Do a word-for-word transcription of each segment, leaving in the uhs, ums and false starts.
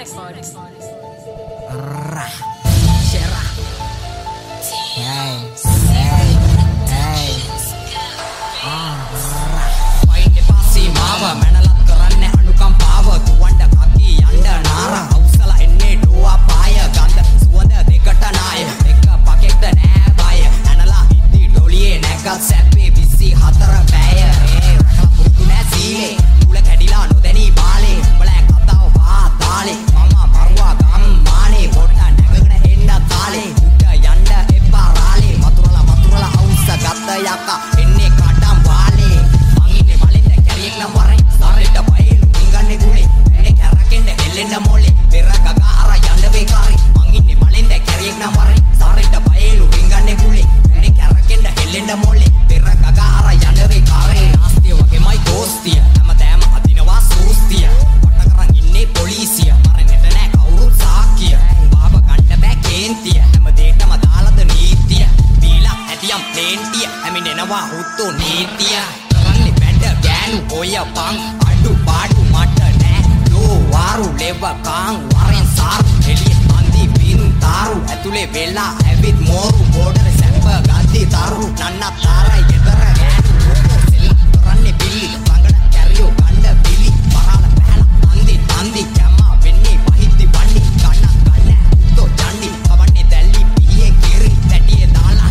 Rah, Syerah. Hey, hey, hey. Ah, rah. Pain depasi mawa, menalat keranne anukampawa. Tuwanda kaki yanda nara. Ausala enne doa paya. Ganda suwanda dekata naya. Ekka pakekta nෑ baya. Anala hitti doliye නැකත් සැපේ විසි හතර බෑය. ඒ රකලා පුරුදු නෑ සීලේ. මුල කැඩිලා නොදැනී බාලේ. උඹලා කතාව පහ තාලේ. මම මරුවා ගම්මානේ. පොඩ්ඩ නැගගෙන එන්න කාලේ. උඩ යන්න එපා රාලේ. මතුරලා මතුරලා අවුස්ස ගත්ත යකා එන්නේ කඩම් වාලේ. මං ඉන්නේ මලෙන්ද කැරියෙක් නම් වරෙන්. සාරෙට බයලු ඉංගන්නේ ගුලේ. ඇනේ කැරකෙන්න හෙල්ලෙන්න මොලේ. පෙර ගගා අර යන්න වේකාරි. මං ඉන්නේ මලෙන්ද කැරියෙක් නම් වරෙන්. සාරෙට බයලු ඉංගන්නේ ගුලේ. ඇනේ කැරකෙන්න හෙල්ලෙන්න මොලේ. පෙර ගගා අර යන්න වේකාරි. නාස්තිය වගේමයි දෝස්තිය. හැමදාම අදිනවා සූස්තිය. වට කරන් ඉන්නේ පොලිසිය. මරන්නට නෑ කවුරුත් සාක්කිය. බාබ ගන්න බෑ කේන්තිය. හැම දෙයකම දාලාද නීතිය. බීලා ඇතියම් ප්ලේන්ටිය. හැමිනෙනවා හුතු නීතිය. කරන්නේ වැඩ ගෑනු ඔය පං අඩු පාඩු මට නෑ. ලෝ වාරු ලෙව කාං වරෙන් සාරු එළිය අන්දි පින් තාරු ඇතුලේ වෙලා ඇවිත් මෝරු බෝඩර් සැප ගද්දි තරු නන්න තාරයි ගෙදර ගෑනු ඔක්කො සෙල්ල කරන්නේ බිල්ලි රංගන කැරියෝ ගන්න බිලි වරාල පැහැල අන්දි අන්දි කැම්මා වෙන්නේ පහිද්දි වන්නි ගන්න ගන්න උත්තෝ චණ්ඩි කවන්නේ දැල්ලි පියේ කිරි තැටියේ දාලා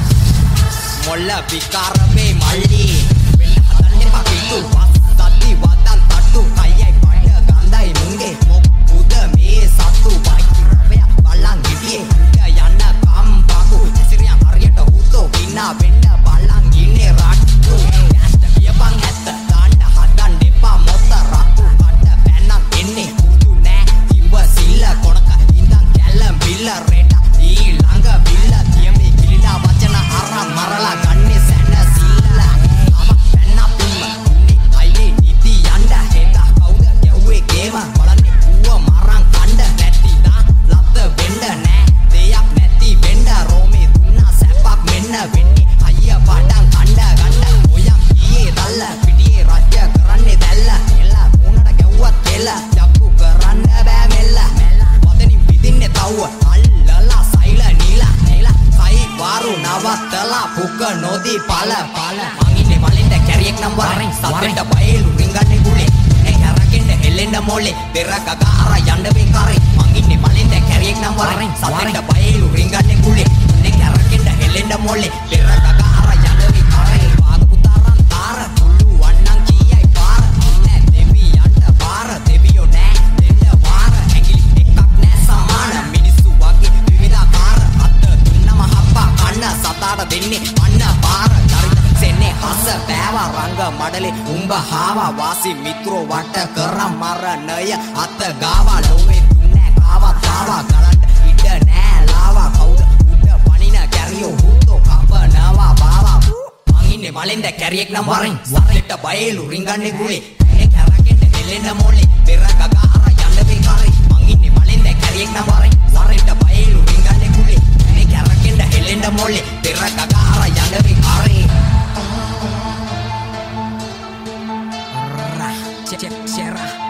මොල්ල විකාර වේ මල්ලි වෙන්න හදන්නේ පකිතු වස් සද්දි වදන් තට්ටු අයියයි පඩ ගඳයි මුංගේ මොක්කුද මේ සත්තු බයිකි රවය බලන් හිටියේ උඩ යන්න කම්බකු ඇසිරියන් හරියට උත්තෝ වින්නා වෙන්න බලන් ඉන්නේ රට්ටු කැස්ට කියපන් ඇත්ත ගන්න හදන් දෙපා මොත රත්තු කඩ පැන්නක් එන්නේ පුරුදු නෑ කිඹ සිල්ල කොණක ඉඳන් කැල්ල බිල්ල රෙට ඊ ළඟ බිල්ල තියමේ කිලිලා වචන අරන් මරලා ගන්නේ සැන සිල්ල අම පැන්න පිම්ම උන්නේ අයියේ නිති යන්න හෙට කවුද ගැව්වේ ගේම බලන්නේ ඌව මරන් කණ්ඩ නැති දා ලද්ද වෙන්න නෑ දෙයක් නැති වෙන්න රෝමේ දුන්නා සැපක් මෙන්න වෙන්නේ අයියා පඩම් කණ්ඩ ගන්න ඔයම් ඊයේ දැල්ල පිටියේ රජ්‍ය කරන්නේ දැල්ල එල්ල මොනට ගැව්වත් කෙල්ල ජප්පු කරන්න බෑ මෙල්ල වදනින් පිටින්නේ තව්ව අල්ලලා සයිල නීලා නීලා කයි වාරු නවත්තලා පුක නොදී පල පල මං ඉන්නේ මලින්ද කැරියෙක් නම් වරෙන් සතෙන්ට බයලු රිංගන්නේ ගුලේ නේ කරකින්න හෙල්ලෙන්න මොලේ පෙර ගගා අර යන්න වේකාරි මං ඉන්නේ මලින්ද කැරියෙක් නම් වරෙන් සතෙන්ට බයලු රිංගන්නේ ගුලේ නේ කරකින්න හෙල්ලෙන්න මොලේ පෙර ගගා අර යන්න වේකාරි වාග පුතාරන් තාර මුළු වන්නන් කීයයි පාර නෑ දෙවි යන්න පාර දෙවියෝ නෑ දෙන්න පාර ඇඟිලි එකක් නෑ සමාන මිනිස්සු වගේ විවිධාකාර අත දුන්නම හප්පා කන්න සතාට දෙන්නේ අන්න පාර චරිත සෙන්නේ හස බෑවා රංග මඩලේ උඹ හාවා වාසි මිත්‍රෝ වට කරම් මරණය අත ගාවා ලොවේ දුන්නෑ කාවා තාවා ගලන්ට ඉඩ නෑ ලාවා කවුද උඩ පනින කැරියෝ හුත්තෝ කපනවා බාවා මං ඉන්නේ මලෙන්ද කැරියෙක් නම් වරෙන් සතෙට බයලු රිංගන්නේ ගුලේ නේ කැරකෙන්න හෙල්ලෙන්න මොලේ පෙර ගගා අර යන්න වේකාරි මං ඉන්නේ මලෙන්ද කැරියෙක් නම් වරෙන් සතෙට බයලු රිංගන්නේ ගුලේ නේ කැරකෙන්න හෙල්ලෙන්න මොලේ පෙර ගගා අර යන්න වේකාරි Syerah